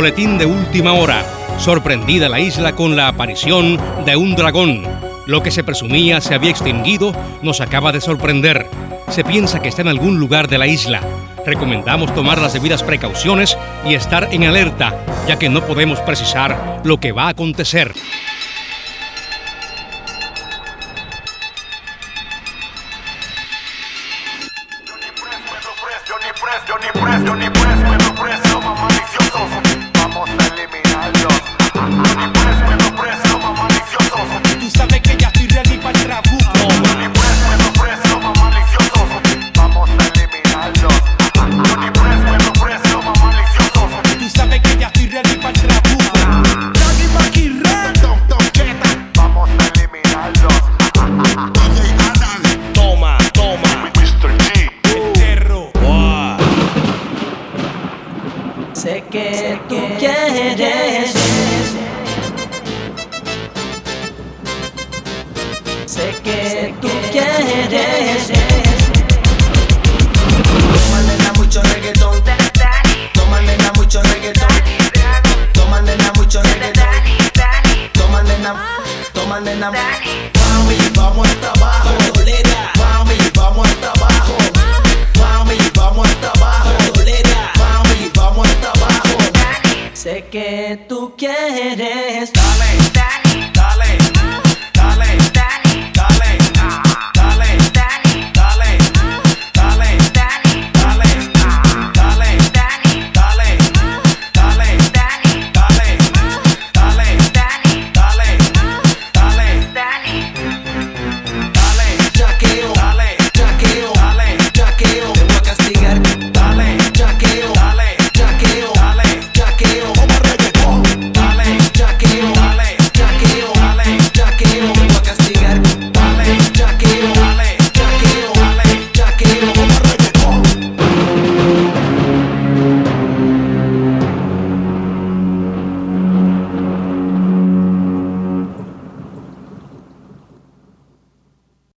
Boletín de última hora. Sorprendida la isla con la aparición de un dragón. Lo que se presumía se había extinguido nos acaba de sorprender. Se piensa que está en algún lugar de la isla. Recomendamos tomar las debidas precauciones y estar en alerta, ya que no podemos precisar lo que va a acontecer. Vamos a eliminarlos. Tú sabes que ya estoy ready para el trabuco. Vamos a eliminarlos. Tú sabes que ya estoy ready para el trabuco. Dani Maquirán. Vamos a eliminarlos. Toma, toma. Mr. G. El perro. Sé que tú quieres. Sé que tú quieres. Toma nena mucho reggaetón. Toma nena mucho reggaetón. Toma nena mucho reggaetón. Toma nena. Mami, vamos hasta abajo. Tolera. Mami, vamos hasta abajo. Mami, vamos hasta abajo. Tolera. Mami, vamos hasta abajo. Sé que tú quieres.